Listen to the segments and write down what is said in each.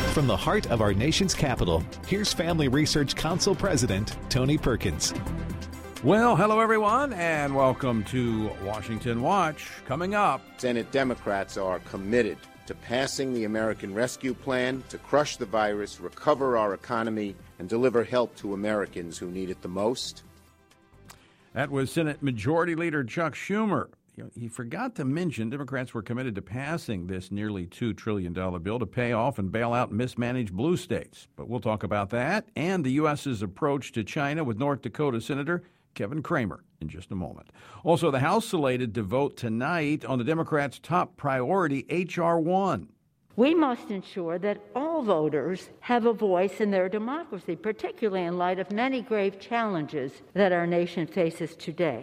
From the heart of our nation's capital, here's Family Research Council President Tony Perkins. Well, hello everyone, and welcome to Washington Watch. Coming up, Senate Democrats are committed to passing the American Rescue Plan to crush the virus, recover our economy, and deliver help to Americans who need it the most. That was Senate Majority Leader Chuck Schumer. He forgot to mention Democrats were committed to passing this nearly $2 trillion bill to pay off and bail out mismanaged blue states. But we'll talk about that and the U.S.'s approach to China with North Dakota Senator Kevin Cramer in just a moment. Also, the House slated to vote tonight on the Democrats' top priority, H.R. 1. We must ensure that all voters have a voice in their democracy, particularly in light of many grave challenges that our nation faces today.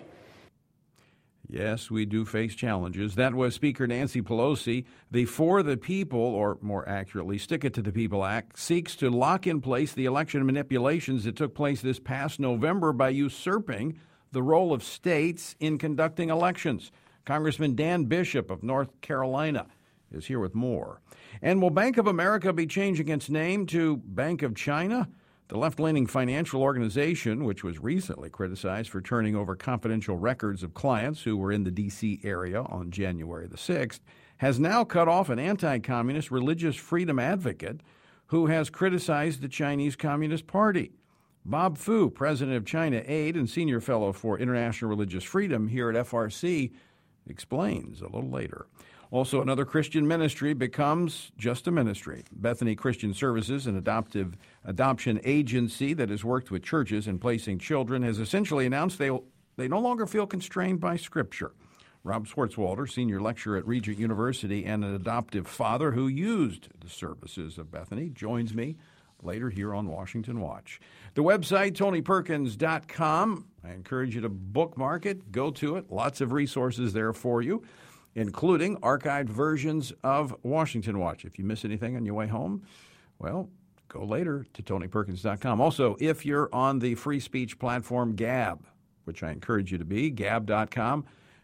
Yes, we do face challenges. That was Speaker Nancy Pelosi. The For the People, or more accurately, Stick It to the People Act, seeks to lock in place the election manipulations that took place this past November by usurping the role of states in conducting elections. Congressman Dan Bishop of North Carolina is here with more. And will Bank of America be changing its name to Bank of China? The left-leaning financial organization, which was recently criticized for turning over confidential records of clients who were in the D.C. area on January the 6th, has now cut off an anti-communist religious freedom advocate who has criticized the Chinese Communist Party. Bob Fu, president of China Aid and senior fellow for international religious freedom here at FRC, explains a little later. Also, another Christian ministry becomes just a ministry. Bethany Christian Services, an adoption agency that has worked with churches in placing children, has essentially announced they no longer feel constrained by Scripture. Rob Swartzwalder, senior lecturer at Regent University and an adoptive father who used the services of Bethany, joins me later here on Washington Watch. The website, TonyPerkins.com. I encourage you to bookmark it, go to it. Lots of resources there for you, including archived versions of Washington Watch. If you miss anything on your way home, well, go later to TonyPerkins.com. Also, if you're on the free speech platform Gab, which I encourage you to be, Gab.com,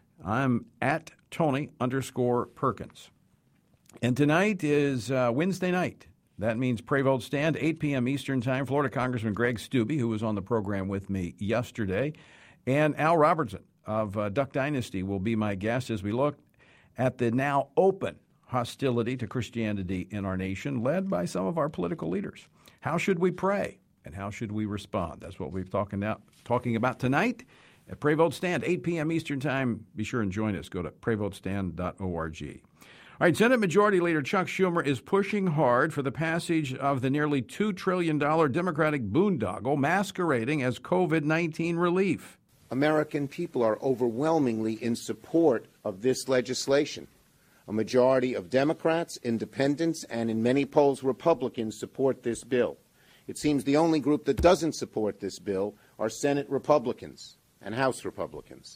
I'm at Tony_Perkins. And tonight is Wednesday night. That means Pray Vote Stand, 8 p.m. Eastern Time. Florida Congressman Greg Steube, who was on the program with me yesterday, and Al Robertson of Duck Dynasty will be my guest as we look at the now open hostility to Christianity in our nation, led by some of our political leaders. How should we pray, and how should we respond? That's what we're talking about tonight at Pray Vote Stand, 8 p.m. Eastern Time. Be sure and join us. Go to prayvotestand.org. All right, Senate Majority Leader Chuck Schumer is pushing hard for the passage of the nearly $2 trillion Democratic boondoggle masquerading as COVID-19 relief. American people are overwhelmingly in support of this legislation. A majority of Democrats, independents, and in many polls Republicans support this bill. It seems the only group that doesn't support this bill are Senate Republicans and House Republicans.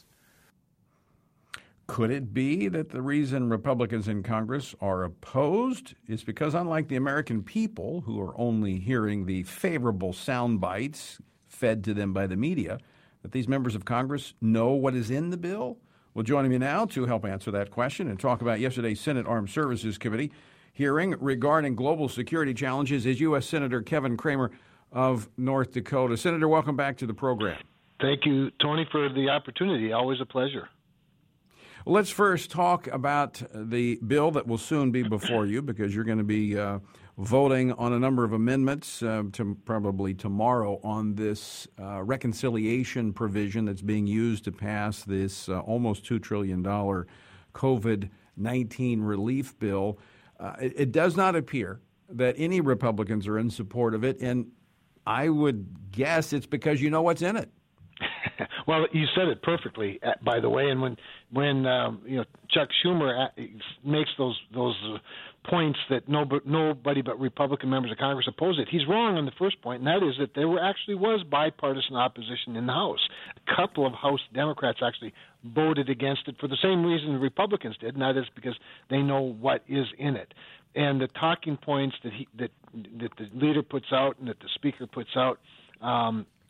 Could it be that the reason Republicans in Congress are opposed is because, unlike the American people, who are only hearing the favorable sound bites fed to them by the media, that these members of Congress know what is in the bill? Well, joining me now to help answer that question and talk about yesterday's Senate Armed Services Committee hearing regarding global security challenges is U.S. Senator Kevin Cramer of North Dakota. Senator, welcome back to the program. Thank you, Tony, for the opportunity. Always a pleasure. Let's first talk about the bill that will soon be before you, because you're going to be voting on a number of amendments probably tomorrow on this reconciliation provision that's being used to pass this almost $2 trillion COVID-19 relief bill. It does not appear that any Republicans are in support of it, and I would guess it's because you know what's in it. Well, you said it perfectly, by the way. And when Chuck Schumer makes those points that nobody but Republican members of Congress oppose it, he's wrong on the first point, and that is that there actually was bipartisan opposition in the House. A couple of House Democrats actually voted against it for the same reason the Republicans did, and that is because they know what is in it. And the talking points that the leader puts out and that the speaker puts out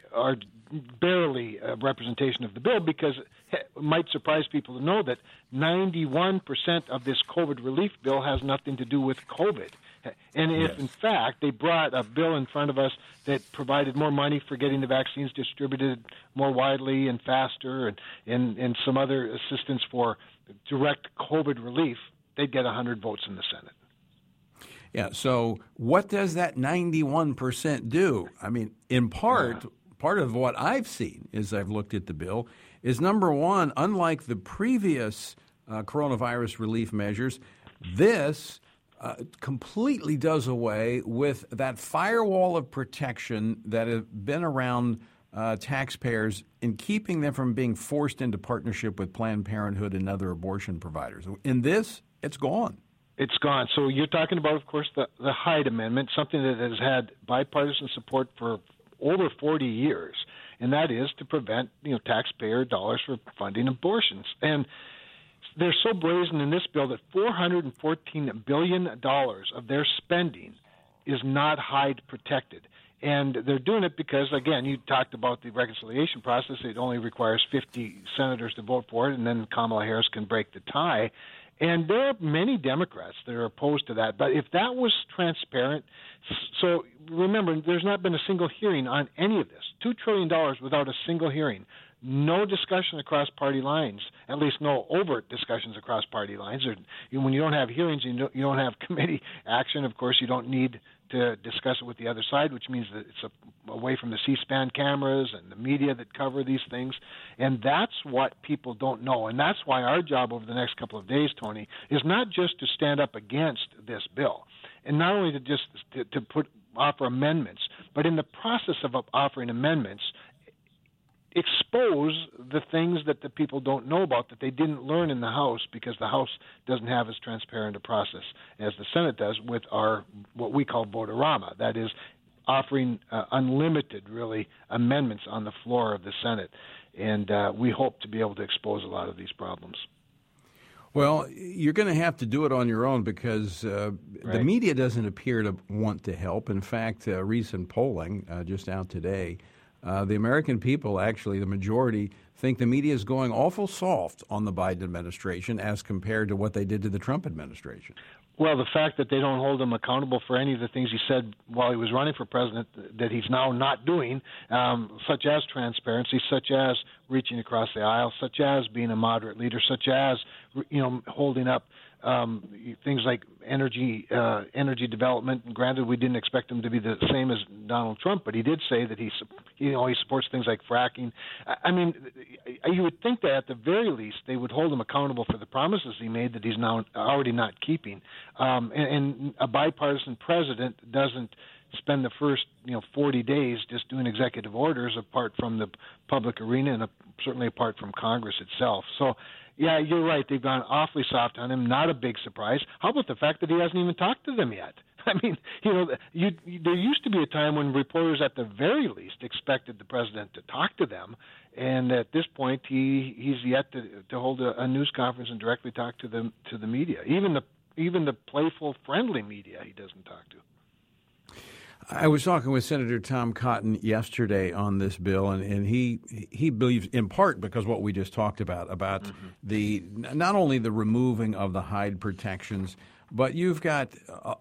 are barely a representation of the bill, because it might surprise people to know that 91% of this COVID relief bill has nothing to do with COVID. And if, in fact, they brought a bill in front of us that provided more money for getting the vaccines distributed more widely and faster, and some other assistance for direct COVID relief, they'd get 100 votes in the Senate. Yeah, so what does that 91% do? I mean, in part of what I've seen as I've looked at the bill is, number one, unlike the previous coronavirus relief measures, this completely does away with that firewall of protection that has been around taxpayers in keeping them from being forced into partnership with Planned Parenthood and other abortion providers. In this, it's gone. It's gone. So you're talking about, of course, the Hyde Amendment, something that has had bipartisan support for over 40 years, and that is to prevent taxpayer dollars from funding abortions. And they're so brazen in this bill that $414 billion of their spending is not Hyde protected. And they're doing it because, again, you talked about the reconciliation process. It only requires 50 senators to vote for it, and then Kamala Harris can break the tie. And there are many Democrats that are opposed to that. But if that was transparent, so remember, there's not been a single hearing on any of this. $2 trillion without a single hearing. No discussion across party lines, at least no overt discussions across party lines. When you don't have hearings, you don't have committee action. Of course, you don't need to discuss it with the other side, which means that it's away from the C-SPAN cameras and the media that cover these things. And that's what people don't know. And that's why our job over the next couple of days, Tony, is not just to stand up against this bill, and not only to offer amendments, but in the process of offering amendments, expose the things that the people don't know about, that they didn't learn in the House, because the House doesn't have as transparent a process as the Senate does with our what we call vote-a-rama. That is, offering unlimited, really, amendments on the floor of the Senate. And we hope to be able to expose a lot of these problems. Well, you're going to have to do it on your own, because the media doesn't appear to want to help. In fact, recent polling just out today, the American people, actually, the majority, think the media is going awful soft on the Biden administration as compared to what they did to the Trump administration. Well, the fact that they don't hold him accountable for any of the things he said while he was running for president that he's now not doing, such as transparency, such as reaching across the aisle, such as being a moderate leader, such as holding up things like energy development. And granted, we didn't expect him to be the same as Donald Trump, but he did say that he supports things like fracking. I mean, you would think that at the very least they would hold him accountable for the promises he made that he's now already not keeping. And a bipartisan president doesn't spend the first 40 days just doing executive orders apart from the public arena and certainly apart from Congress itself. So, yeah, you're right. They've gone awfully soft on him. Not a big surprise. How about the fact that he hasn't even talked to them yet? I mean, there used to be a time when reporters at the very least expected the president to talk to them, and at this point he's yet to hold a news conference and directly talk to the media. Even the playful, friendly media he doesn't talk to. I was talking with Senator Tom Cotton yesterday on this bill, and he believes, in part because what we just talked about the not only the removing of the Hyde protections, but you've got about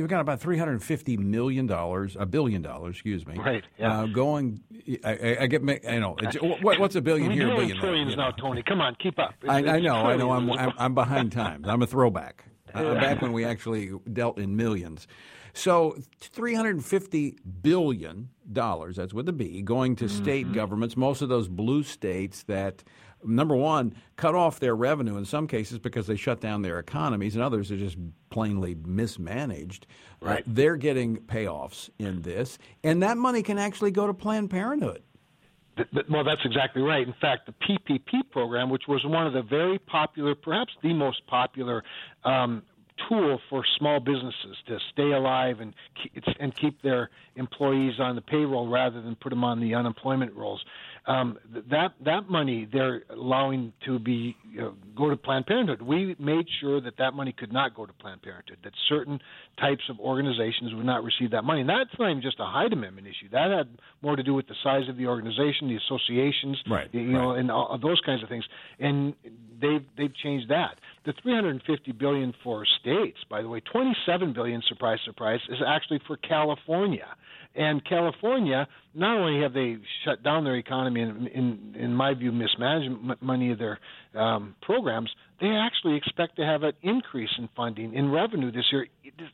$1 billion, excuse me, right? Yeah. Going. I get. I know. What's a billion here? We're $1 billion trillions now, Tony. Come on, keep up. I know. I'm behind times. I'm a throwback. Back when we actually dealt in millions. So $350 billion, that's with a B, going to state governments, most of those blue states that, number one, cut off their revenue in some cases because they shut down their economies, and others are just plainly mismanaged. Right. They're getting payoffs in this, and that money can actually go to Planned Parenthood. Well, that's exactly right. In fact, the PPP program, which was one of the very popular, perhaps the most popular tool for small businesses to stay alive and keep their employees on the payroll rather than put them on the unemployment rolls. That money they're allowing to be go to Planned Parenthood. We made sure that money could not go to Planned Parenthood, that certain types of organizations would not receive that money. And that's not even just a Hyde Amendment issue. That had more to do with the size of the organization, the associations, and all those kinds of things. And they've changed that. The $350 billion for states, by the way, $27 billion, surprise, surprise, is actually for California. And California, not only have they shut down their economy and, in my view, mismanaged many of their programs, they actually expect to have an increase in funding, in revenue this year,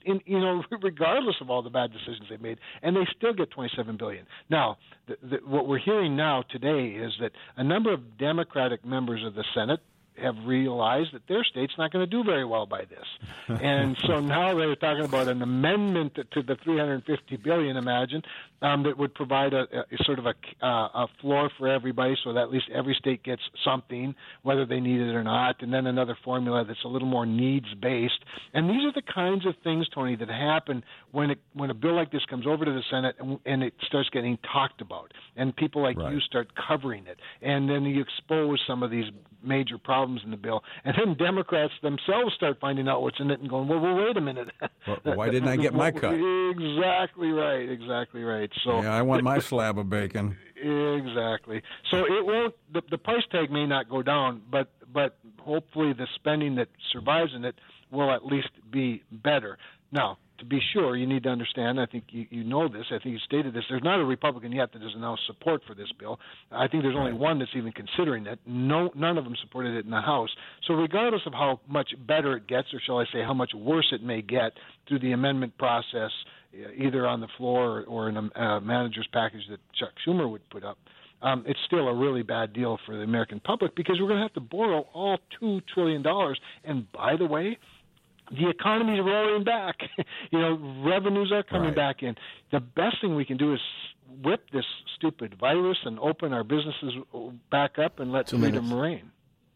regardless of all the bad decisions they made, and they still get $27 billion. Now, what we're hearing now today is that a number of Democratic members of the Senate have realized that their state's not going to do very well by this. And so now they're talking about an amendment to the $350 billion, imagine, that would provide a sort of a floor for everybody so that at least every state gets something, whether they need it or not, and then another formula that's a little more needs-based. And these are the kinds of things, Tony, that happen when a bill like this comes over to the Senate and it starts getting talked about, and people like you start covering it, and then you expose some of these major problems in the bill, and then Democrats themselves start finding out what's in it and going, well wait a minute. Well, why didn't I get my cut? Exactly right. So yeah, I want my slab of bacon. Exactly. So it won't. The price tag may not go down, but hopefully the spending that survives in it will at least be better. Now, to be sure, you need to understand, I think you know this, I think you stated this, there's not a Republican yet that has announced support for this bill. I think there's only one that's even considering it. None of them supported it in the House. So regardless of how much better it gets, or shall I say how much worse it may get through the amendment process, either on the floor or in a manager's package that Chuck Schumer would put up, it's still a really bad deal for the American public because we're going to have to borrow all $2 trillion. And by the way, the economy is rolling back. Revenues are coming back in. The best thing we can do is whip this stupid virus and open our businesses back up and let freedom reign.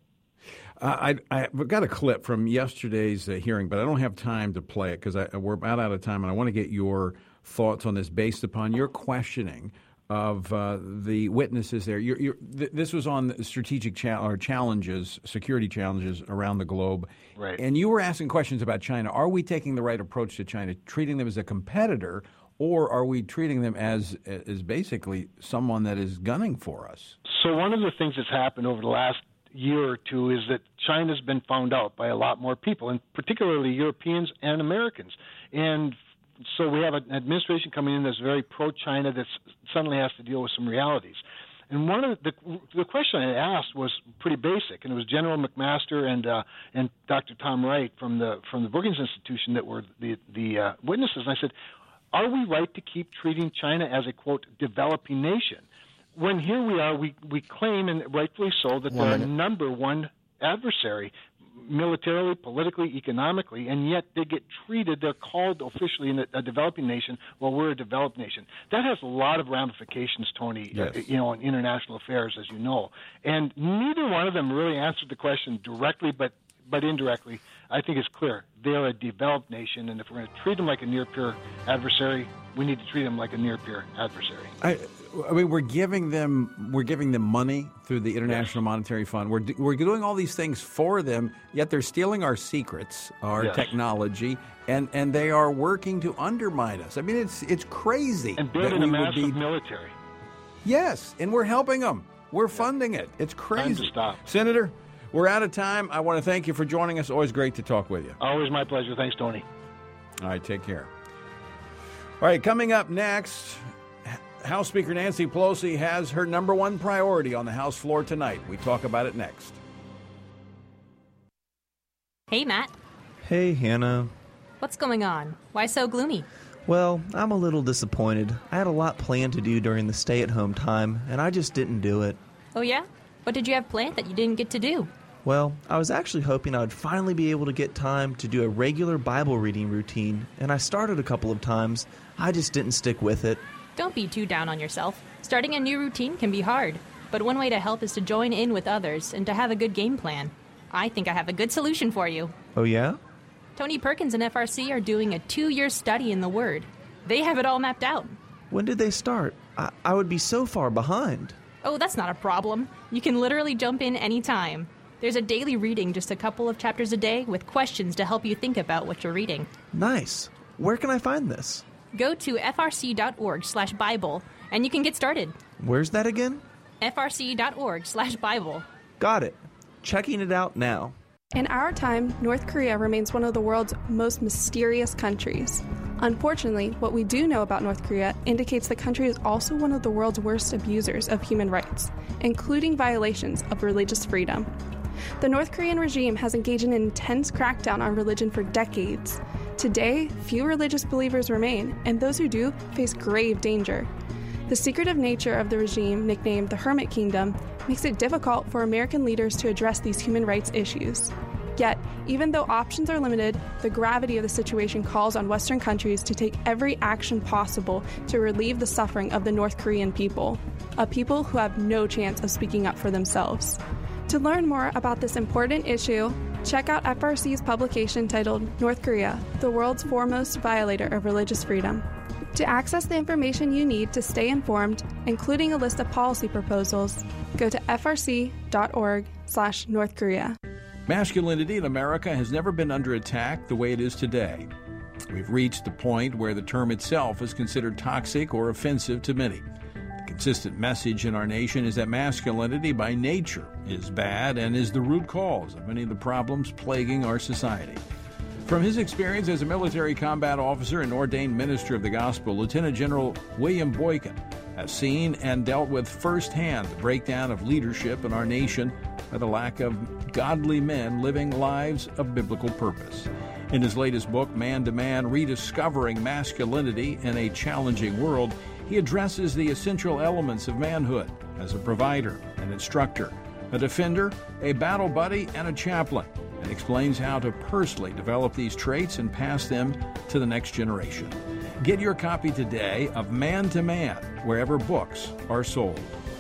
I've got a clip from yesterday's hearing, but I don't have time to play it because we're about out of time, and I want to get your thoughts on this based upon your questioning of the witnesses there. This was on strategic challenges, security challenges around the globe. Right. And you were asking questions about China. Are we taking the right approach to China, treating them as a competitor, or are we treating them as basically someone that is gunning for us? So one of the things that's happened over the last year or two is that China's been found out by a lot more people, and particularly Europeans and Americans. And so we have an administration coming in that's very pro-China that suddenly has to deal with some realities. And one of the question I asked was pretty basic, and it was General McMaster and Dr. Tom Wright from the Brookings Institution that were the witnesses. And I said, are we right to keep treating China as a, quote, developing nation? When here we are, we claim, and rightfully so, that they're a number one adversary, militarily, politically, economically, and yet they get treated, they're called officially a developing nation, while we're a developed nation. That has a lot of ramifications, Tony, in international affairs, as you know. And neither one of them really answered the question directly, but indirectly. I think it's clear. They're a developed nation, and if we're going to treat them like a near-peer adversary, we need to treat them like a near-peer adversary. I mean, we're giving them money through the International Monetary Fund. We're doing all these things for them, yet they're stealing our secrets, our technology, and they are working to undermine us. I mean, it's crazy. And building a massive military. Yes, and we're helping them. We're funding it. It's crazy. Time to stop. Senator, we're out of time. I want to thank you for joining us. Always great to talk with you. Always my pleasure. Thanks, Tony. All right, take care. All right, coming up next, House Speaker Nancy Pelosi has her number one priority on the House floor tonight. We talk about it next. Hey, Matt. Hey, Hannah. What's going on? Why so gloomy? Well, I'm a little disappointed. I had a lot planned to do during the stay-at-home time, and I just didn't do it. Oh, yeah? What did you have planned that you didn't get to do? Well, I was actually hoping I would finally be able to get time to do a regular Bible reading routine, and I started a couple of times. I just didn't stick with it. Don't be too down on yourself. Starting a new routine can be hard, but one way to help is to join in with others and to have a good game plan. I think I have a good solution for you. Oh, yeah? Tony Perkins and FRC are doing a 2-year study in the Word. They have it all mapped out. When did they start? I would be so far behind. Oh, that's not a problem. You can literally jump in anytime. There's a daily reading, just a couple of chapters a day, with questions to help you think about what you're reading. Nice. Where can I find this? Go to frc.org/Bible, and you can get started. Where's that again? frc.org/Bible. Got it. Checking it out now. In our time, North Korea remains one of the world's most mysterious countries. Unfortunately, what we do know about North Korea indicates the country is also one of the world's worst abusers of human rights, including violations of religious freedom. The North Korean regime has engaged in an intense crackdown on religion for decades. Today, few religious believers remain, and those who do face grave danger. The secretive nature of the regime, nicknamed the Hermit Kingdom, makes it difficult for American leaders to address these human rights issues. Yet, even though options are limited, the gravity of the situation calls on Western countries to take every action possible to relieve the suffering of the North Korean people, a people who have no chance of speaking up for themselves. To learn more about this important issue, check out FRC's publication titled North Korea, the World's Foremost Violator of Religious Freedom. To access the information you need to stay informed, including a list of policy proposals, go to frc.org/North Korea. Masculinity in America has never been under attack the way it is today. We've reached the point where the term itself is considered toxic or offensive to many. The consistent message in our nation is that masculinity by nature is bad and is the root cause of many of the problems plaguing our society. From his experience as a military combat officer and ordained minister of the gospel, Lieutenant General William Boykin has seen and dealt with firsthand the breakdown of leadership in our nation by the lack of godly men living lives of biblical purpose. In his latest book, Man to Man, Rediscovering Masculinity in a Challenging World, he addresses the essential elements of manhood as a provider, an instructor, a defender, a battle buddy, and a chaplain, and explains how to personally develop these traits and pass them to the next generation. Get your copy today of Man to Man, wherever books are sold.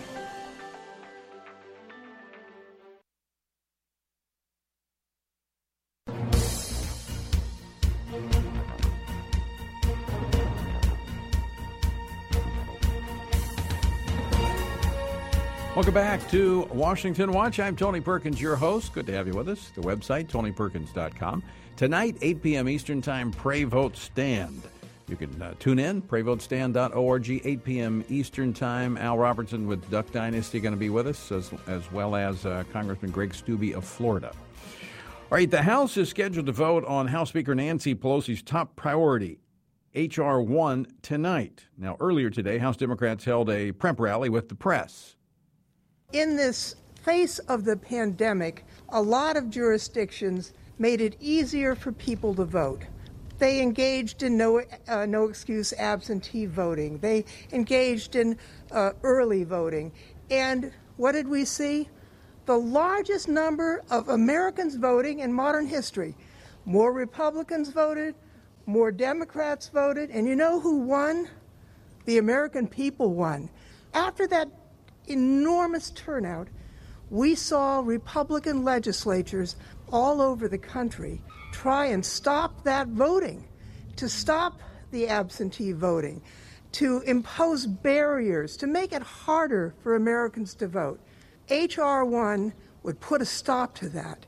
Welcome back to Washington Watch. I'm Tony Perkins, your host. Good to have you with us. The website, TonyPerkins.com. Tonight, 8 p.m. Eastern Time, Pray Vote Stand. You can tune in, PrayVoteStand.org, 8 p.m. Eastern Time. Al Robertson with Duck Dynasty going to be with us, as well as Congressman Greg Steube of Florida. All right, the House is scheduled to vote on House Speaker Nancy Pelosi's top priority, H.R. 1, tonight. Now, earlier today, House Democrats held a prep rally with the press. In this face of the pandemic, a lot of jurisdictions made it easier for people to vote. They engaged in no excuse absentee voting. They engaged in early voting. And what did we see? The largest number of Americans voting in modern history. More Republicans voted, more Democrats voted, and you know who won? The American people won. After that enormous turnout, we saw Republican legislatures all over the country try and stop that voting, to stop the absentee voting, to impose barriers, to make it harder for Americans to vote. H.R. 1 would put a stop to that.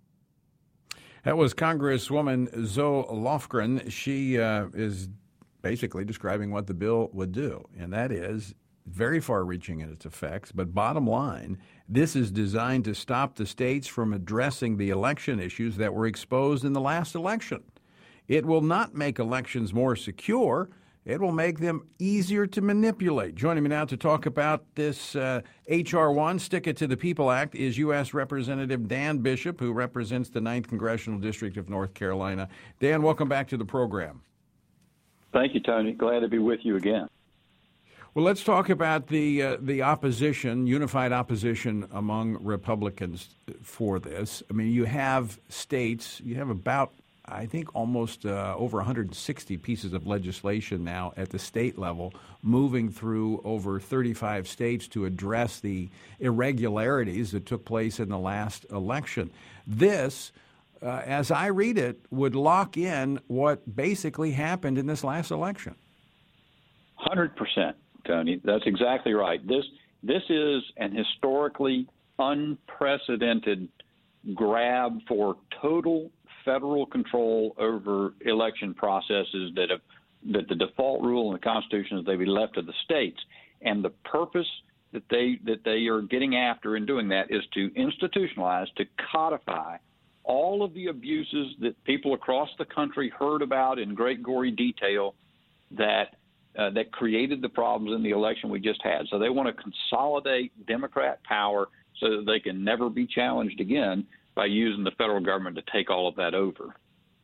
That was Congresswoman Zoe Lofgren. She is basically describing what the bill would do, and that is very far-reaching in its effects, but bottom line, this is designed to stop the states from addressing the election issues that were exposed in the last election. It will not make elections more secure. It will make them easier to manipulate. Joining me now to talk about this H.R. 1, Stick It to the People Act, is U.S. Representative Dan Bishop, who represents the 9th Congressional District of North Carolina. Dan, welcome back to the program. Thank you, Tony. Glad to be with you again. Well, let's talk about the opposition, unified opposition among Republicans for this. I mean, you have states, you have about, I think, almost over 160 pieces of legislation now at the state level moving through over 35 states to address the irregularities that took place in the last election. This, as I read it, would lock in what basically happened in this last election. 100%. Tony, that's exactly right. This This is an historically unprecedented grab for total federal control over election processes that the default rule in the Constitution is they be left to the states. And the purpose that they are getting after in doing that is to institutionalize, to codify all of the abuses that people across the country heard about in great gory detail that created the problems in the election we just had. So they want to consolidate Democrat power so that they can never be challenged again by using the federal government to take all of that over.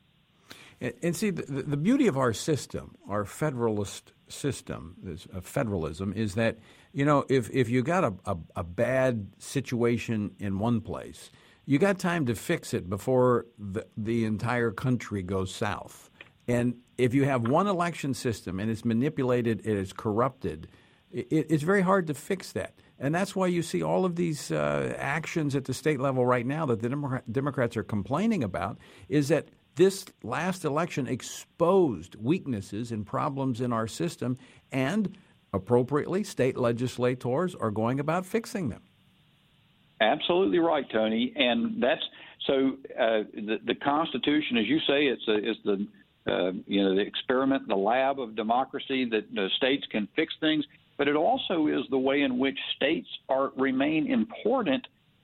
And see, the beauty of our system, our federalist system, federalism, is that, you know, if you got a bad situation in one place, you got time to fix it before the entire country goes south. And if you have one election system and it's manipulated, it is corrupted, it's very hard to fix that. And that's why you see all of these actions at the state level right now that the Democrats are complaining about, is that this last election exposed weaknesses and problems in our system, and appropriately, state legislators are going about fixing them. Absolutely right, Tony. And that's so the Constitution, as you say, is the the experiment, the lab of democracy that the states can fix things. But it also is the way in which states remain important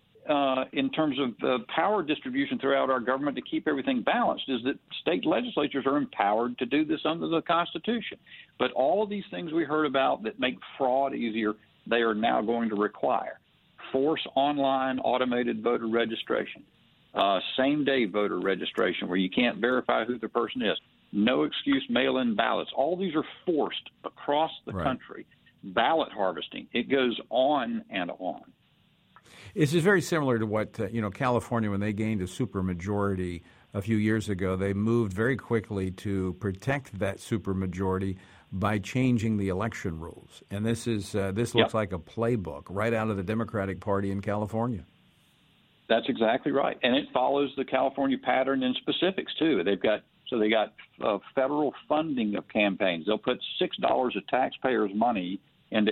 in terms of power distribution throughout our government to keep everything balanced, is that state legislatures are empowered to do this under the Constitution. But all of these things we heard about that make fraud easier, they are now going to require. Force online automated voter registration, same-day voter registration where you can't verify who the person is, no excuse mail-in ballots. All these are forced across the country. Ballot harvesting. It goes on and on. This is very similar to what, California, when they gained a supermajority a few years ago, they moved very quickly to protect that supermajority by changing the election rules. And this looks like a playbook right out of the Democratic Party in California. That's exactly right. And it follows the California pattern in specifics, too. They got federal funding of campaigns. They'll put $6 of taxpayers' money into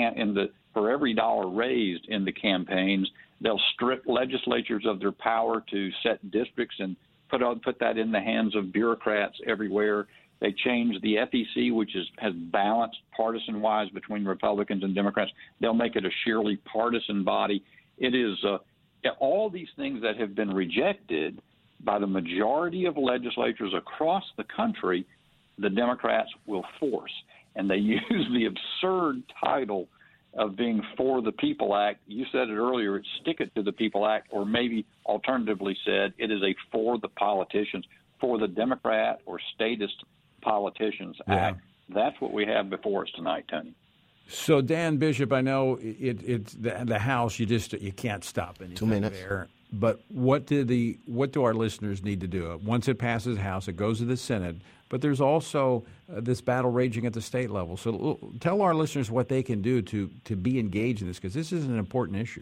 for every dollar raised in the campaigns. They'll strip legislatures of their power to set districts and put that in the hands of bureaucrats everywhere. They changed the FEC, which has balanced partisan-wise between Republicans and Democrats. They'll make it a sheerly partisan body. It is all these things that have been rejected by the majority of legislatures across the country, the Democrats will force. And they use the absurd title of being For the People Act. You said it earlier, it's Stick It to the People Act, or maybe alternatively said, it is a For the Politicians, for the Democrat or statist politicians act. That's what we have before us tonight, Tony. So, Dan Bishop, I know it's the House, you can't stop anything 2 minutes there. But what do our listeners need to do? Once it passes the House, it goes to the Senate. But there's also this battle raging at the state level. So tell our listeners what they can do to be engaged in this, because this is an important issue.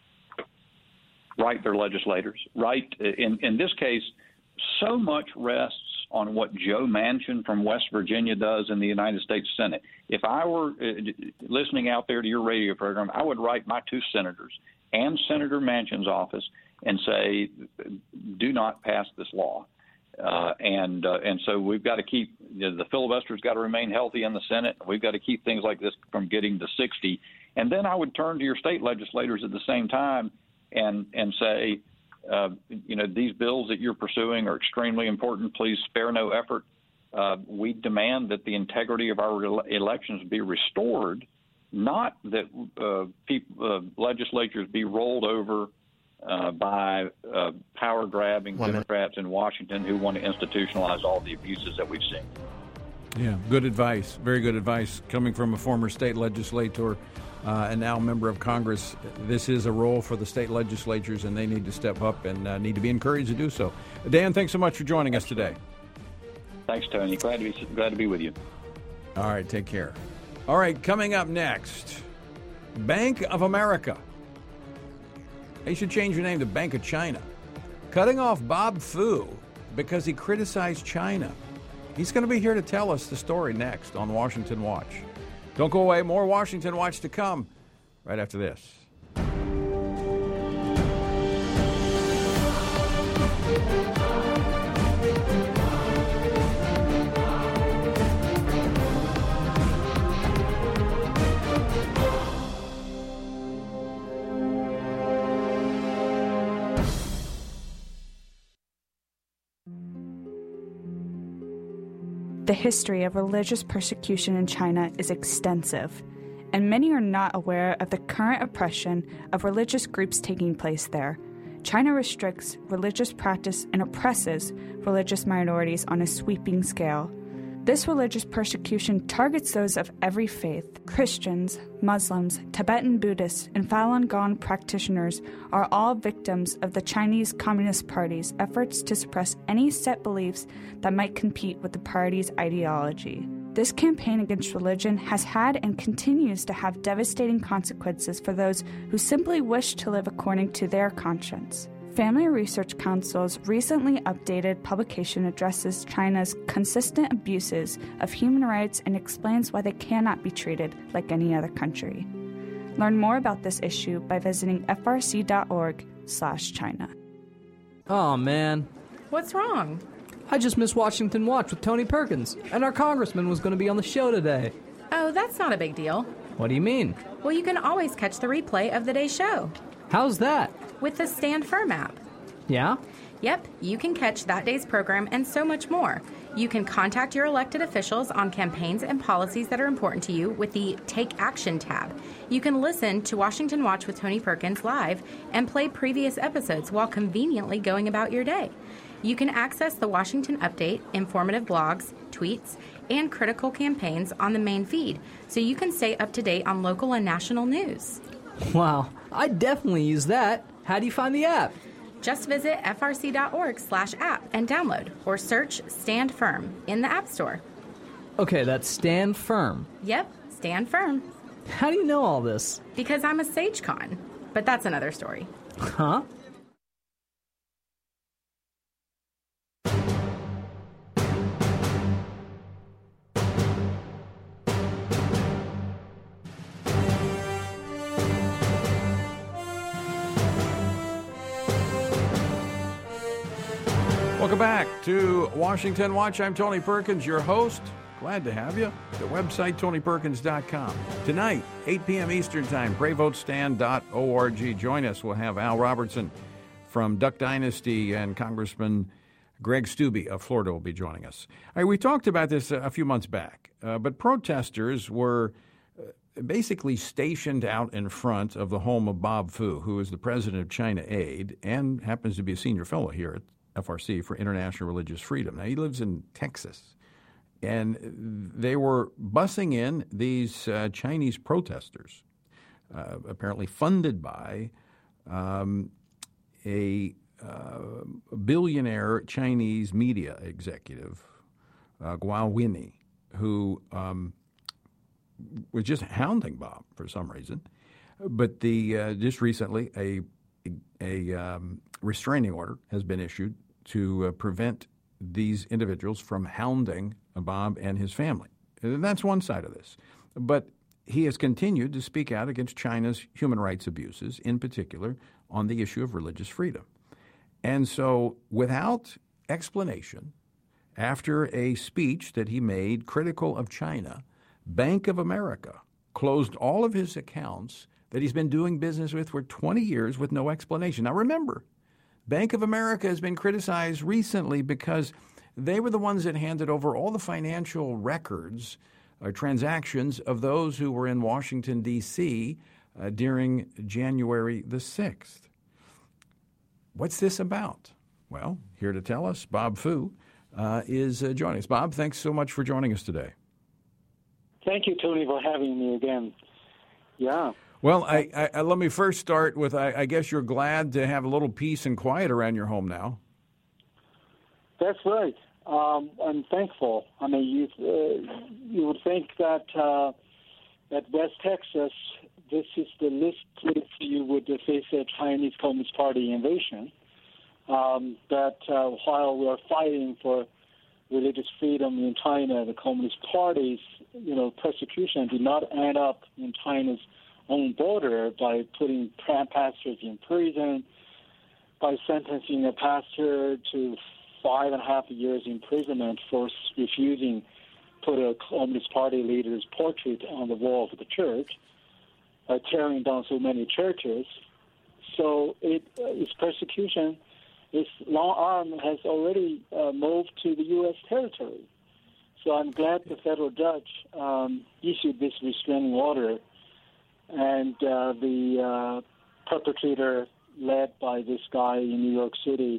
Write their legislators. In this case, so much rests on what Joe Manchin from West Virginia does in the United States Senate. If I were listening out there to your radio program, I would write my 2 senators and Senator Manchin's office and say, do not pass this law. And so we've got to keep the filibuster's got to remain healthy in the Senate. We've got to keep things like this from getting to 60. And then I would turn to your state legislators at the same time and say, these bills that you're pursuing are extremely important. Please spare no effort. We demand that the integrity of our elections be restored, not that legislatures be rolled over by power-grabbing Democrats in Washington who want to institutionalize all the abuses that we've seen. Yeah, good advice. Very good advice coming from a former state legislator and now member of Congress. This is a role for the state legislatures, and they need to step up and need to be encouraged to do so. Dan, thanks so much for joining us today. Thanks, Tony. Glad to be with you. All right, take care. All right, coming up next, Bank of America. They should change your name to Bank of China. Cutting off Bob Fu because he criticized China. He's going to be here to tell us the story next on Washington Watch. Don't go away. More Washington Watch to come right after this. The history of religious persecution in China is extensive, and many are not aware of the current oppression of religious groups taking place there. China restricts religious practice and oppresses religious minorities on a sweeping scale. This religious persecution targets those of every faith. Christians, Muslims, Tibetan Buddhists, and Falun Gong practitioners are all victims of the Chinese Communist Party's efforts to suppress any set beliefs that might compete with the party's ideology. This campaign against religion has had and continues to have devastating consequences for those who simply wish to live according to their conscience. Family Research Council's recently updated publication addresses China's consistent abuses of human rights and explains why they cannot be treated like any other country. Learn more about this issue by visiting frc.org/China. Oh, man. What's wrong? I just missed Washington Watch with Tony Perkins, and our congressman was going to be on the show today. Oh, that's not a big deal. What do you mean? Well, you can always catch the replay of the day's show. How's that? With the Stand Firm app. Yeah? Yep, you can catch that day's program and so much more. You can contact your elected officials on campaigns and policies that are important to you with the Take Action tab. You can listen to Washington Watch with Tony Perkins live and play previous episodes while conveniently going about your day. You can access the Washington Update, informative blogs, tweets, and critical campaigns on the main feed, so you can stay up to date on local and national news. Wow, I definitely use that. How do you find the app? Just visit frc.org/app and download, or search Stand Firm in the App Store. Okay, that's Stand Firm. Yep, Stand Firm. How do you know all this? Because I'm a SageCon, but that's another story. Huh? Welcome back to Washington Watch. I'm Tony Perkins, your host. Glad to have you. The website, TonyPerkins.com. Tonight, 8 p.m. Eastern Time, PrayVoteStand.org. Join us. We'll have Al Robertson from Duck Dynasty and Congressman Greg Steube of Florida will be joining us. All right, we talked about this a few months back, but protesters were basically stationed out in front of the home of Bob Fu, who is the president of China Aid and happens to be a senior fellow here at FRC for International Religious Freedom. Now, he lives in Texas, and they were busing in these Chinese protesters, apparently funded by a billionaire Chinese media executive, Guo Winnie, who was just hounding Bob for some reason. But just recently, a restraining order has been issued to prevent these individuals from hounding Bob and his family. And that's one side of this. But he has continued to speak out against China's human rights abuses, in particular on the issue of religious freedom. And so without explanation, after a speech that he made critical of China, Bank of America closed all of his accounts that he's been doing business with for 20 years with no explanation. Now remember, Bank of America has been criticized recently because they were the ones that handed over all the financial records or transactions of those who were in Washington, D.C. During January the 6th. What's this about? Well, here to tell us, Bob Fu is joining us. Bob, thanks so much for joining us today. Thank you, Tony, for having me again. Yeah. Well, I let me first start with, I guess you're glad to have a little peace and quiet around your home now. That's right. I'm thankful. I mean, you would think that at West Texas, this is the least place you would face a Chinese Communist Party invasion. That while we are fighting for religious freedom in China, the Communist Party's, persecution did not end up in China's own border by putting pastors in prison, by sentencing a pastor to 5.5 years imprisonment for refusing to put a Communist Party leader's portrait on the wall of the church, tearing down so many churches. So its persecution, its long arm has already moved to the U.S. territory. So I'm glad the federal judge issued this restraining order, and the perpetrator, led by this guy in New York City,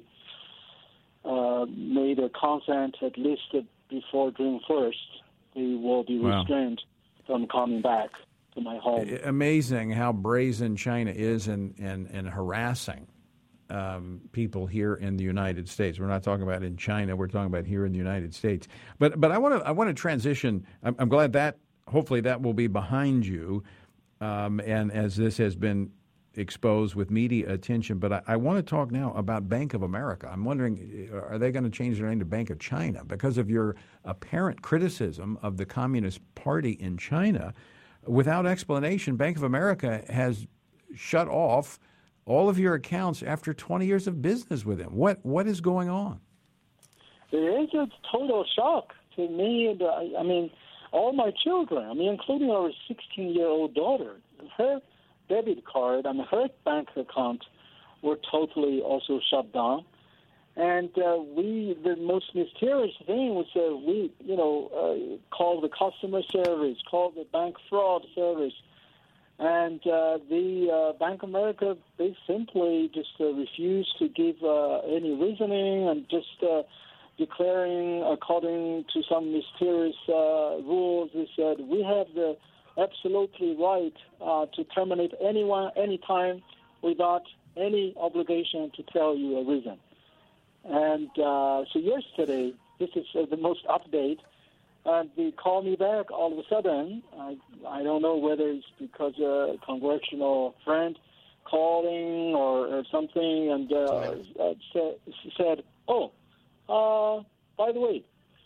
made a consent at least before June 1st. He will be restrained from coming back to my home. Amazing how brazen China is in harassing people here in the United States. We're not talking about in China. We're talking about here in the United States. But I want to transition. I'm glad that hopefully that will be behind you, and as this has been exposed with media attention. But I want to talk now about Bank of America. I'm wondering, are they going to change their name to Bank of China because of your apparent criticism of the Communist Party in China? Without explanation, Bank of America has shut off all of your accounts after 20 years of business with them. What is going on? It is a total shock to me. I mean, all my children, including our 16-year-old daughter, her debit card and her bank account were totally also shut down. And the most mysterious thing was we called the customer service, called the bank fraud service, and the Bank of America, they simply just refused to give any reasoning and just declaring according to some mysterious rules. They said, we have the absolutely right to terminate anyone, anytime, without any obligation to tell you a reason. And so yesterday, this is the most update, and they called me back all of a sudden. I don't know whether it's because a congressional friend calling or something, and said, by the way,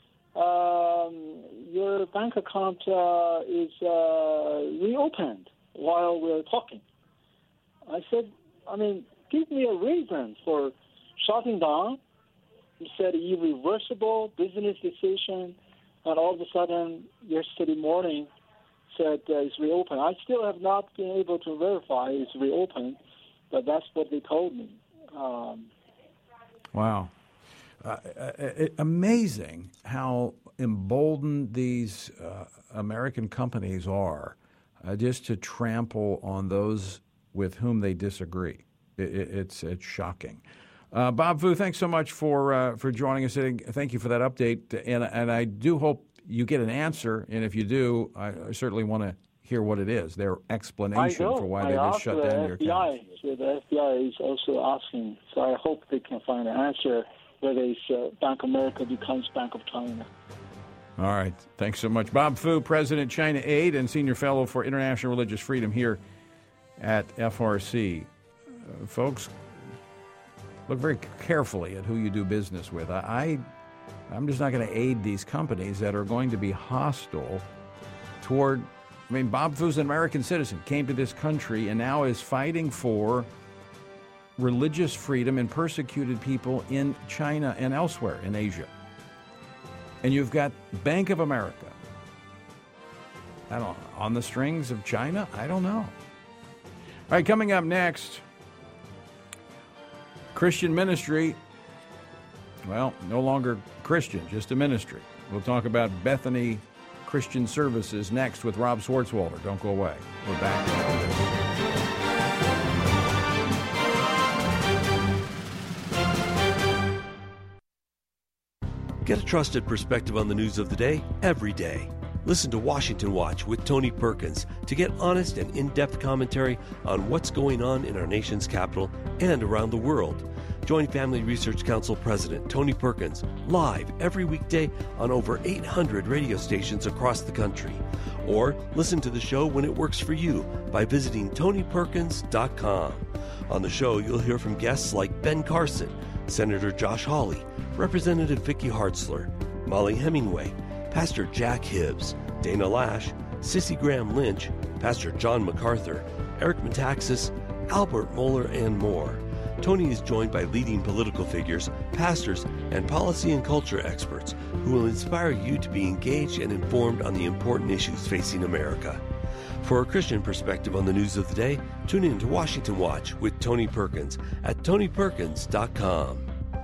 your bank account is reopened while we're talking. I said, give me a reason for shutting down. He said irreversible business decision, and all of a sudden, yesterday morning, said it's reopened. I still have not been able to verify it's reopened, but that's what they told me. Wow. Amazing how emboldened these American companies are just to trample on those with whom they disagree. It's shocking. Bob Fu, thanks so much for joining us. Thank you for that update, and I do hope you get an answer. And if you do, I certainly want to hear what it is. Their explanation for why they just shut down your account. So the FBI is also asking. So I hope they can find an answer whether it's Bank of America becomes Bank of China. All right. Thanks so much. Bob Fu, President, China Aid, and Senior Fellow for International Religious Freedom here at FRC. Folks, look very carefully at who you do business with. I'm just not going to aid these companies that are going to be hostile toward... Bob Fu's an American citizen, came to this country, and now is fighting for religious freedom in persecuted people in China and elsewhere in Asia. And you've got Bank of America. I don't know, on the strings of China? I don't know. All right, coming up next, Christian ministry, well, no longer Christian, just a ministry. We'll talk about Bethany Christian Services next with Rob Swartzwalder. Don't go away. We're back. Get a trusted perspective on the news of the day every day. Listen to Washington Watch with Tony Perkins to get honest and in-depth commentary on what's going on in our nation's capital and around the world. Join Family Research Council President Tony Perkins live every weekday on over 800 radio stations across the country. Or listen to the show when it works for you by visiting TonyPerkins.com. On the show, you'll hear from guests like Ben Carson, Senator Josh Hawley, Representative Vicky Hartzler, Molly Hemingway, Pastor Jack Hibbs, Dana Lash, Sissy Graham Lynch, Pastor John MacArthur, Eric Metaxas, Albert Mohler, and more. Tony is joined by leading political figures, pastors, and policy and culture experts who will inspire you to be engaged and informed on the important issues facing America. For a Christian perspective on the news of the day, tune in to Washington Watch with Tony Perkins at TonyPerkins.com.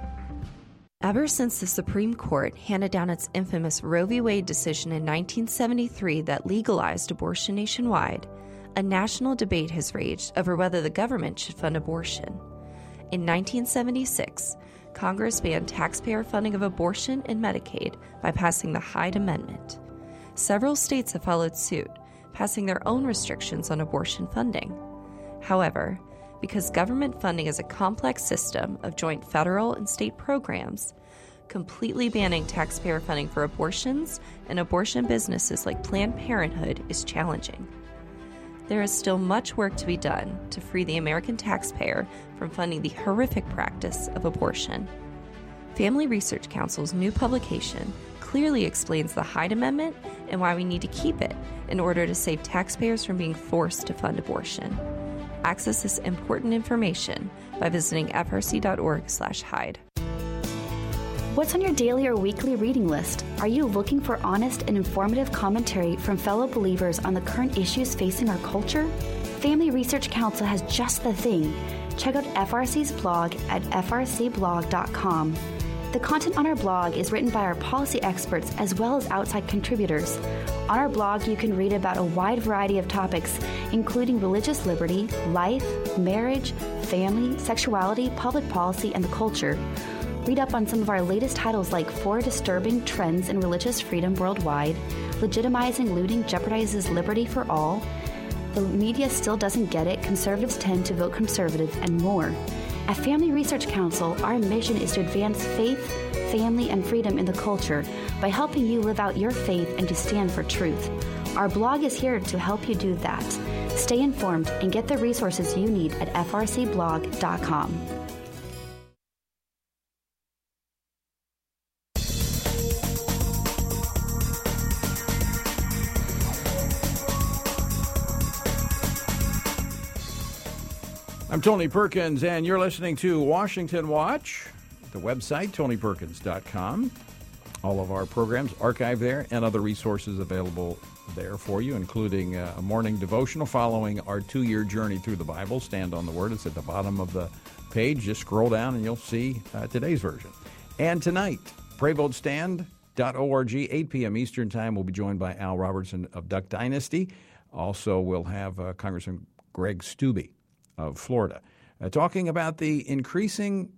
Ever since the Supreme Court handed down its infamous Roe v. Wade decision in 1973 that legalized abortion nationwide, a national debate has raged over whether the government should fund abortion. In 1976, Congress banned taxpayer funding of abortion and Medicaid by passing the Hyde Amendment. Several states have followed suit, passing their own restrictions on abortion funding. However, because government funding is a complex system of joint federal and state programs, completely banning taxpayer funding for abortions and abortion businesses like Planned Parenthood is challenging. There is still much work to be done to free the American taxpayer from funding the horrific practice of abortion. Family Research Council's new publication clearly explains the Hyde Amendment and why we need to keep it in order to save taxpayers from being forced to fund abortion. Access this important information by visiting frc.org/Hyde. What's on your daily or weekly reading list? Are you looking for honest and informative commentary from fellow believers on the current issues facing our culture? Family Research Council has just the thing. Check out FRC's blog at frcblog.com. The content on our blog is written by our policy experts as well as outside contributors. On our blog, you can read about a wide variety of topics, including religious liberty, life, marriage, family, sexuality, public policy, and the culture. Read up on some of our latest titles like 4 Disturbing Trends in Religious Freedom Worldwide, Legitimizing Looting Jeopardizes Liberty for All, The Media Still Doesn't Get It, Conservatives Tend to Vote Conservative, and more. At Family Research Council, our mission is to advance faith, family, and freedom in the culture by helping you live out your faith and to stand for truth. Our blog is here to help you do that. Stay informed and get the resources you need at frcblog.com. I'm Tony Perkins, and you're listening to Washington Watch, the website, TonyPerkins.com. All of our programs archived there and other resources available there for you, including a morning devotional following our 2-year journey through the Bible. Stand on the Word. It's at the bottom of the page. Just scroll down and you'll see today's version. And tonight, PrayVoteStand.org, 8 p.m. Eastern Time. We'll be joined by Al Robertson of Duck Dynasty. Also, we'll have Congressman Greg Steube of Florida, talking about the increasingly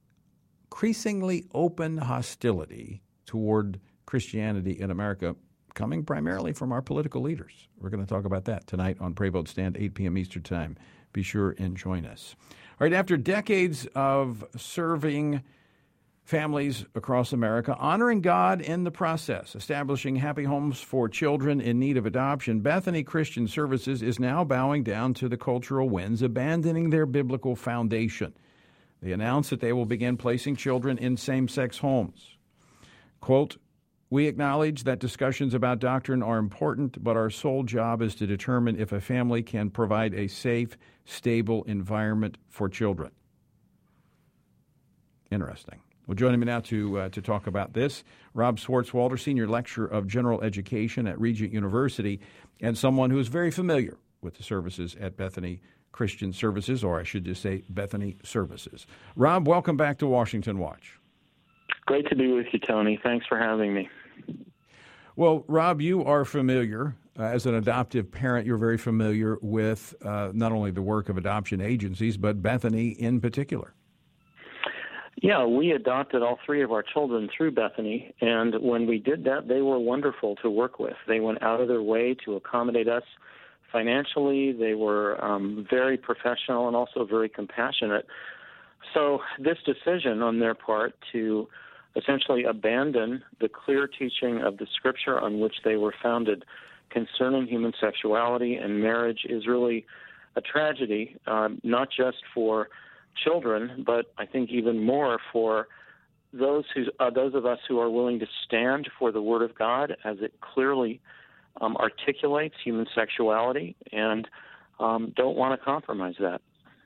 open hostility toward Christianity in America, coming primarily from our political leaders. We're going to talk about that tonight on Pray Vote Stand, 8 p.m. Eastern Time. Be sure and join us. All right, after decades of serving families across America, honoring God in the process, establishing happy homes for children in need of adoption, Bethany Christian Services is now bowing down to the cultural winds, abandoning their biblical foundation. They announced that they will begin placing children in same-sex homes. Quote, "We acknowledge that discussions about doctrine are important, but our sole job is to determine if a family can provide a safe, stable environment for children." Interesting. Well, joining me now to talk about this, Rob Swartzwalder, Senior Lecturer of General Education at Regent University, and someone who is very familiar with the services at Bethany Christian Services, or I should just say Bethany Services. Rob, welcome back to Washington Watch. Great to be with you, Tony. Thanks for having me. Well, Rob, you are familiar, as an adoptive parent, you're very familiar with not only the work of adoption agencies, but Bethany in particular. Yeah, we adopted all 3 of our children through Bethany, and when we did that, they were wonderful to work with. They went out of their way to accommodate us financially. They were very professional and also very compassionate. So this decision on their part to essentially abandon the clear teaching of the Scripture on which they were founded concerning human sexuality and marriage is really a tragedy, not just for children, but I think even more for those of us who are willing to stand for the Word of God as it clearly articulates human sexuality and don't want to compromise that.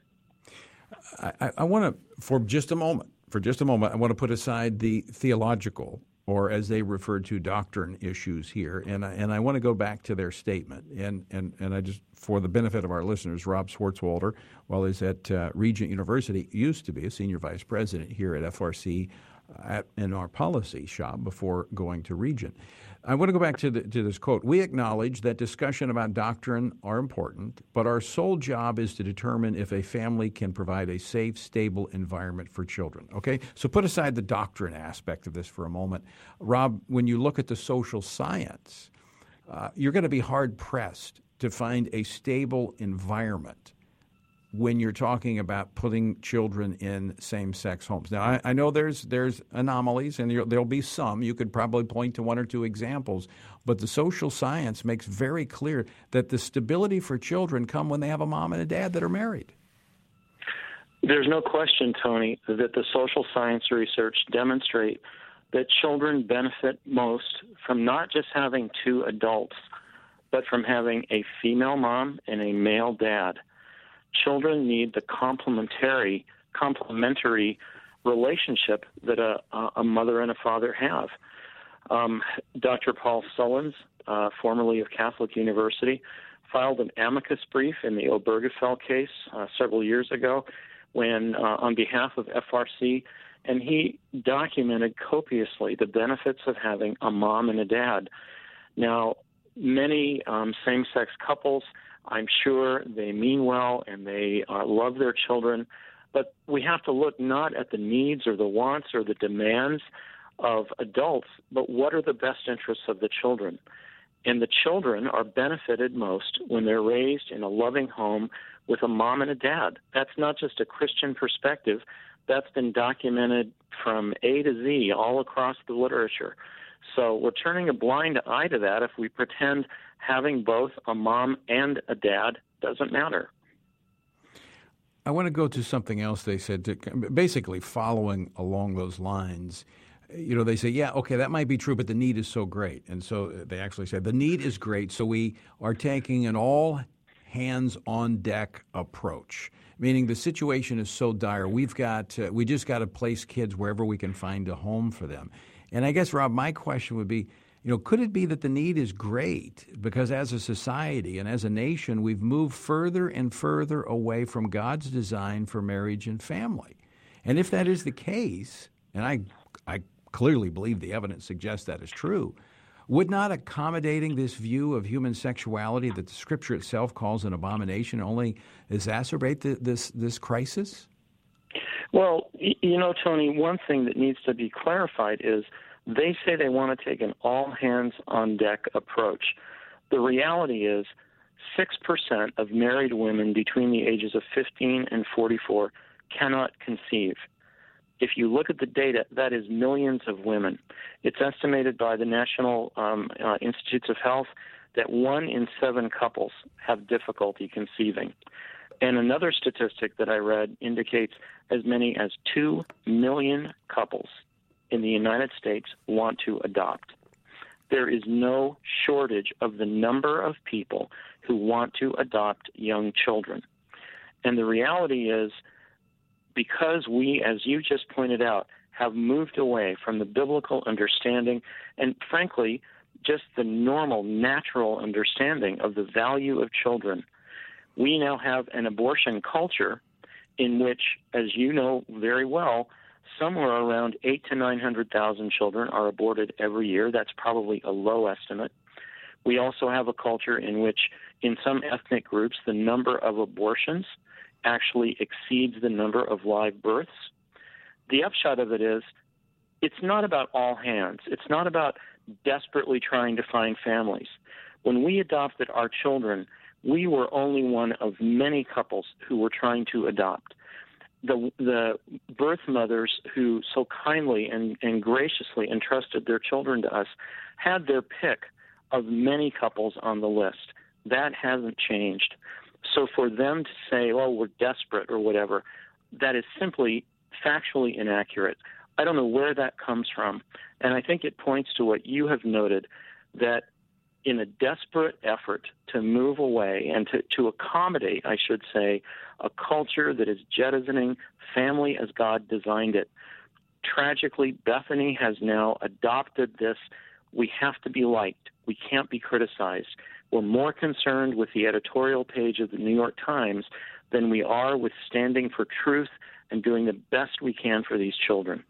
I want to, for just a moment, I want to put aside the theological, or as they refer to, doctrine issues here, and I want to go back to their statement. And I just, for the benefit of our listeners, Rob Swartzwelder, while he's at Regent University, used to be a senior vice president here at FRC in our policy shop before going to Regent. I want to go back to this quote. We acknowledge that discussion about doctrine are important, but our sole job is to determine if a family can provide a safe, stable environment for children. Okay? So put aside the doctrine aspect of this for a moment. Rob, when you look at the social science, you're going to be hard-pressed to find a stable environment when you're talking about putting children in same-sex homes. Now, I know there's anomalies, and there'll be some. You could probably point to one or two examples, but the social science makes very clear that the stability for children come when they have a mom and a dad that are married. There's no question, Tony, that the social science research demonstrate that children benefit most from not just having two adults, but from having a female mom and a male dad. Children need the complementary relationship that a mother and a father have. Dr. Paul Sullins, formerly of Catholic University, filed an amicus brief in the Obergefell case several years ago when on behalf of FRC, and he documented copiously the benefits of having a mom and a dad. Now, many same-sex couples, I'm sure they mean well and they love their children, but we have to look not at the needs or the wants or the demands of adults, but what are the best interests of the children. And the children are benefited most when they're raised in a loving home with a mom and a dad. That's not just a Christian perspective. That's been documented from A to Z all across the literature. So we're turning a blind eye to that if we pretend having both a mom and a dad doesn't matter. I want to go to something else they said, basically following along those lines. You know, they say, yeah, okay, that might be true, but the need is so great. And so they actually said the need is great, so we are taking an all-hands-on-deck approach, meaning the situation is so dire, we just got to place kids wherever we can find a home for them. And I guess, Rob, my question would be, could it be that the need is great because as a society and as a nation, we've moved further and further away from God's design for marriage and family? And if that is the case, and I clearly believe the evidence suggests that is true, would not accommodating this view of human sexuality that the Scripture itself calls an abomination only exacerbate this crisis? Well, Tony, one thing that needs to be clarified is they say they want to take an all-hands-on-deck approach. The reality is 6% of married women between the ages of 15 and 44 cannot conceive. If you look at the data, that is millions of women. It's estimated by the National Institutes of Health that 1 in 7 couples have difficulty conceiving. And another statistic that I read indicates as many as 2 million couples in the United States want to adopt. There is no shortage of the number of people who want to adopt young children. And the reality is, because we, as you just pointed out, have moved away from the biblical understanding and, frankly, just the normal, natural understanding of the value of children, we now have an abortion culture in which, as you know very well, somewhere around 800,000 to 900,000 children are aborted every year. That's probably a low estimate. We also have a culture in which, in some ethnic groups, the number of abortions actually exceeds the number of live births. The upshot of it is, it's not about all hands. It's not about desperately trying to find families. When we adopted our children, we were only one of many couples who were trying to adopt. The birth mothers who so kindly and graciously entrusted their children to us had their pick of many couples on the list. That hasn't changed. So for them to say, oh, we're desperate or whatever, that is simply factually inaccurate. I don't know where that comes from. And I think it points to what you have noted, that in a desperate effort to move away and to accommodate, I should say, a culture that is jettisoning family as God designed it. Tragically, Bethany has now adopted this. We have to be liked. We can't be criticized. We're more concerned with the editorial page of the New York Times than we are with standing for truth and doing the best we can for these children.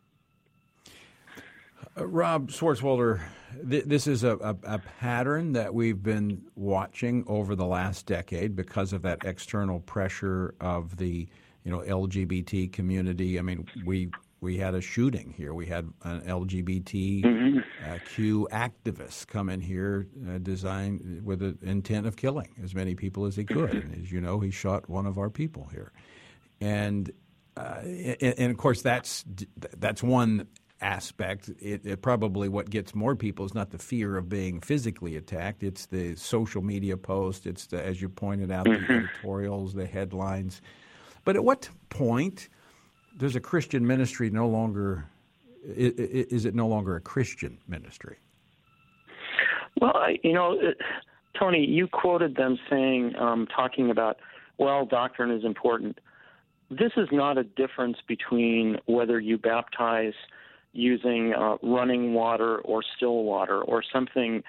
Rob Swartzwelder, this is a pattern that we've been watching over the last decade because of that external pressure of the LGBT community. I mean, we had a shooting here. We had an LGBTQ activist come in here designed with the intent of killing as many people as he could. And as you know, he shot one of our people here. And of course, that's one aspect. It probably what gets more people is not the fear of being physically attacked. It's the social media post. It's the, as you pointed out, the editorials, the headlines. But at what point does a Christian ministry no longer is it no longer a Christian ministry? Well, Tony, you quoted them saying, talking about, well, doctrine is important. This is not a difference between whether you baptize using running water or still water or something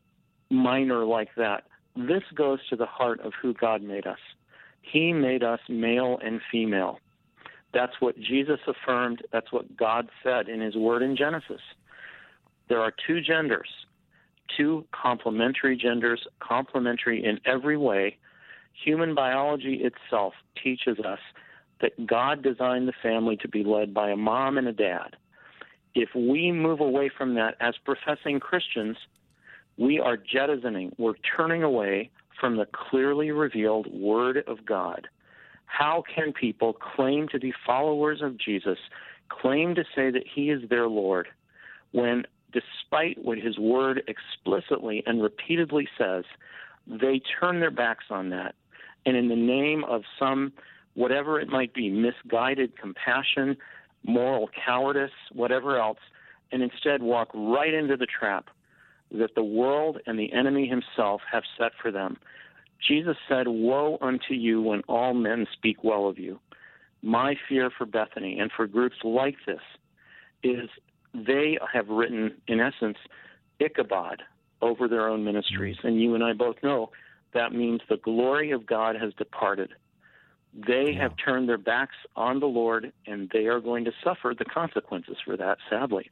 minor like that. This goes to the heart of who God made us. He made us male and female. That's what Jesus affirmed. That's what God said in his word in Genesis. There are two genders, two complementary genders, complementary in every way. Human biology itself teaches us that God designed the family to be led by a mom and a dad. If we move away from that as professing Christians, we are jettisoning, we're turning away from the clearly revealed Word of God. How can people claim to be followers of Jesus, claim to say that he is their Lord, when despite what his Word explicitly and repeatedly says, they turn their backs on that, and in the name of some, whatever it might be, misguided compassion, moral cowardice, whatever else, and instead walk right into the trap that the world and the enemy himself have set for them. Jesus said, "Woe unto you when all men speak well of you." My fear for Bethany and for groups like this is they have written, in essence, Ichabod over their own ministries. And you and I both know that means the glory of God has departed. They have turned their backs on the Lord, and they are going to suffer the consequences for that, sadly.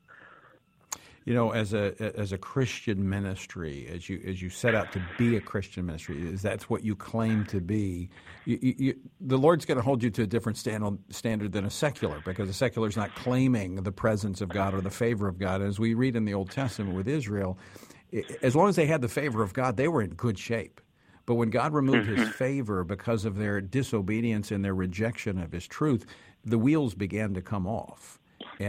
You know, as a Christian ministry, as you set out to be a Christian ministry, is that's what you claim to be. The Lord's going to hold you to a different standard than a secular, because a secular is not claiming the presence of God or the favor of God. As we read in the Old Testament with Israel, as long as they had the favor of God, they were in good shape. But when God removed his favor because of their disobedience and their rejection of his truth, the wheels began to come off.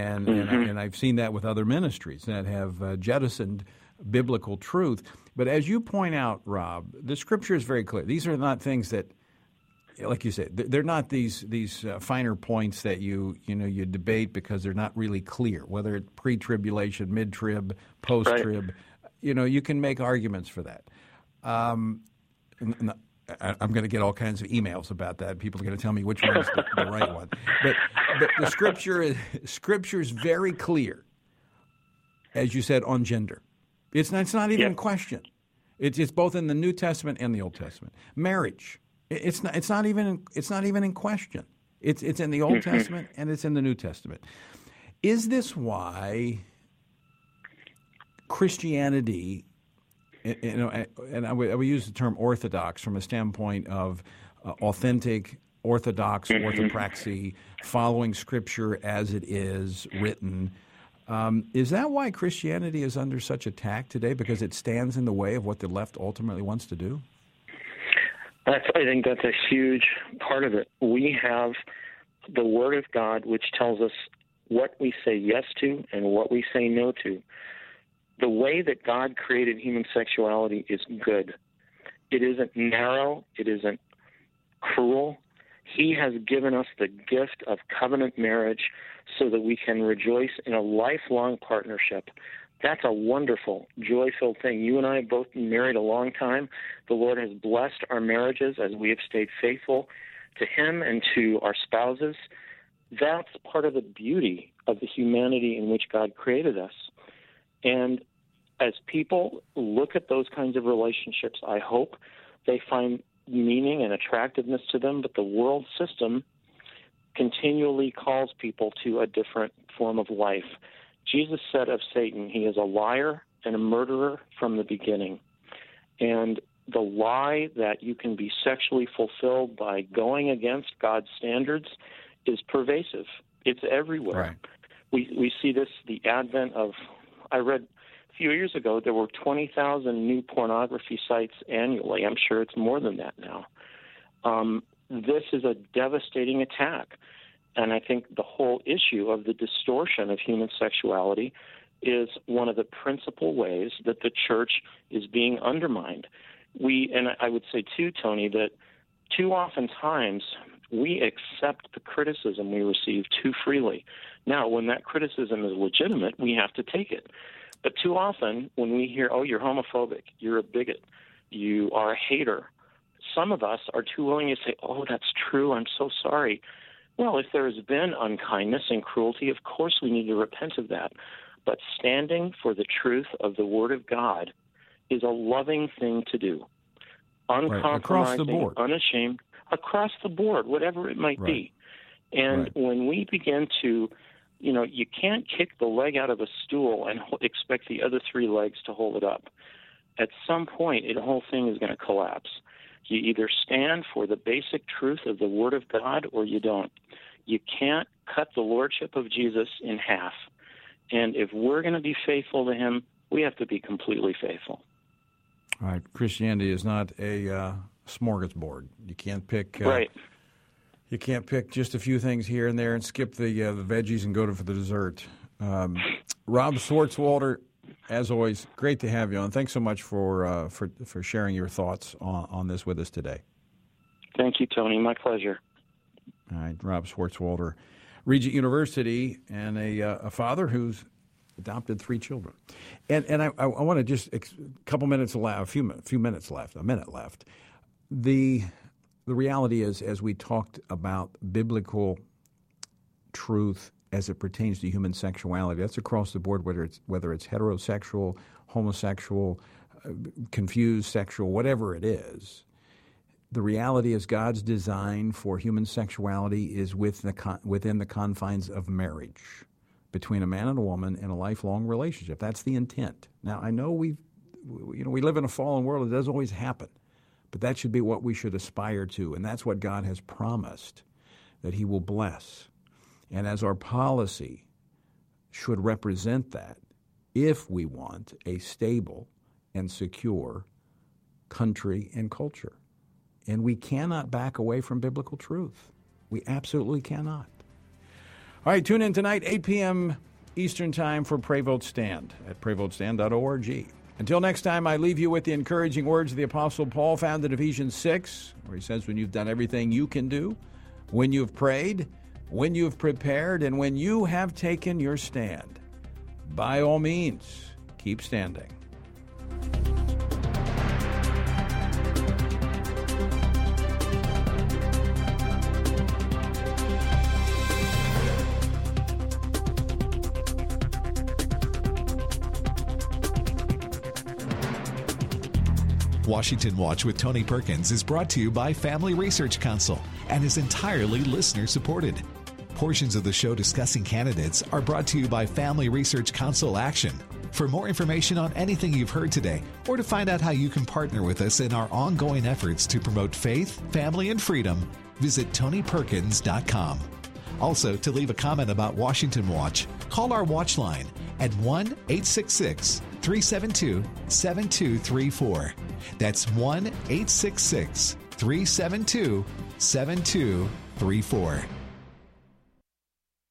And I've seen that with other ministries that have jettisoned biblical truth. But as you point out, Rob, the Scripture is very clear. These are not things that, like you said, they're not these finer points that you debate because they're not really clear, whether it's pre-tribulation, mid-trib, post-trib. Right. You can make arguments for that. I'm going to get all kinds of emails about that. People are going to tell me which one's the right one. But the Scripture is very clear, as you said, on gender. It's not even in question. It's both in the New Testament and the Old Testament. Marriage, it's not even in question. It's in the Old Testament and it's in the New Testament. Is this why Christianity? And I would use the term orthodox from a standpoint of authentic, orthodox, orthopraxy, following Scripture as it is written. Is that why Christianity is under such attack today? Because it stands in the way of what the left ultimately wants to do? I think that's a huge part of it. We have the Word of God, which tells us what we say yes to and what we say no to. The way that God created human sexuality is good. It isn't narrow. It isn't cruel. He has given us the gift of covenant marriage so that we can rejoice in a lifelong partnership That's a wonderful, joy-filled thing. You and I have both been married a long time. The Lord has blessed our marriages as we have stayed faithful to Him and to our spouses. That's part of the beauty of the humanity in which God created us. And as people look at those kinds of relationships, I hope they find meaning and attractiveness to them, but the world system continually calls people to a different form of life. Jesus said of Satan, he is a liar and a murderer from the beginning. And the lie that you can be sexually fulfilled by going against God's standards is pervasive. It's everywhere. Right. We see this, the advent of, I read a few years ago, there were 20,000 new pornography sites annually. I'm sure it's more than that now. This is a devastating attack. And I think the whole issue of the distortion of human sexuality is one of the principal ways that the church is being undermined. And I would say too, Tony, that too often times we accept the criticism we receive too freely. Now, when that criticism is legitimate, we have to take it. But too often when we hear, oh, you're homophobic, you're a bigot, you are a hater, some of us are too willing to say, oh, that's true, I'm so sorry. Well, if there has been unkindness and cruelty, of course we need to repent of that. But standing for the truth of the Word of God is a loving thing to do. Uncompromising, right. Across the board. Unashamed, across the board, whatever it might be. And when we begin to, you can't kick the leg out of a stool and expect the other three legs to hold it up. At some point, the whole thing is going to collapse. You either stand for the basic truth of the Word of God or you don't. You can't cut the lordship of Jesus in half. And if we're going to be faithful to Him, we have to be completely faithful. All right. Christianity is not a smorgasbord. You can't pick. Right. You can't pick just a few things here and there and skip the veggies and go for the dessert. Rob Swartzwalder, as always, great to have you on. Thanks so much for sharing your thoughts on this with us today. Thank you, Tony. My pleasure. All right, Rob Swartzwalder, Regent University, and a father who's adopted 3 children. And I want to just a minute left. The reality is, as we talked about biblical truth as it pertains to human sexuality, that's across the board, whether it's heterosexual, homosexual, confused sexual, whatever it is. The reality is God's design for human sexuality is within the confines of marriage between a man and a woman in a lifelong relationship. That's the intent. Now, I know we live in a fallen world. It doesn't always happen. But that should be what we should aspire to, and that's what God has promised, that He will bless. And as our policy should represent that, if we want a stable and secure country and culture. And we cannot back away from biblical truth. We absolutely cannot. All right, tune in tonight, 8 p.m. Eastern Time for Pray Vote Stand at prayvotestand.org. Until next time, I leave you with the encouraging words of the Apostle Paul found in Ephesians 6, where he says, when you've done everything you can do, when you've prayed, when you've prepared, and when you have taken your stand, by all means, keep standing. Washington Watch with Tony Perkins is brought to you by Family Research Council and is entirely listener-supported. Portions of the show discussing candidates are brought to you by Family Research Council Action. For more information on anything you've heard today, or to find out how you can partner with us in our ongoing efforts to promote faith, family, and freedom, visit TonyPerkins.com. Also, to leave a comment about Washington Watch, call our watch line at 1-866-372-7234. That's 1-866-372-7234.